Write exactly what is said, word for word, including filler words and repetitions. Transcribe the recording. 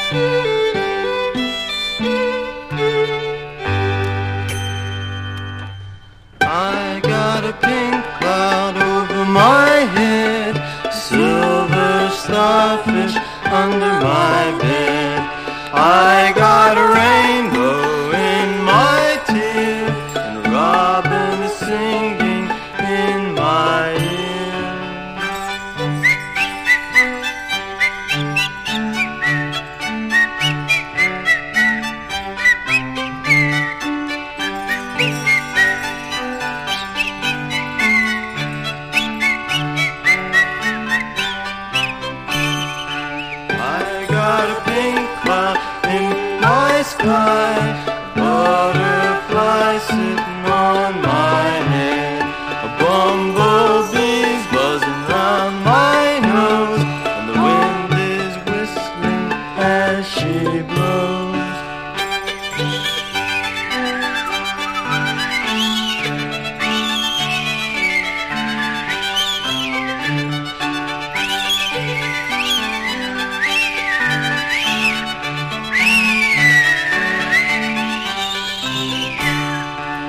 I got a pink cloud over my head, silver starfish under my bed. I got a rainbow in my tear, and a robin is singing in my ear. I got a pink cloud in my sky, a butterfly sitting on my head, a bumblebee's buzzing round my nose, and the wind is whistling as she blows.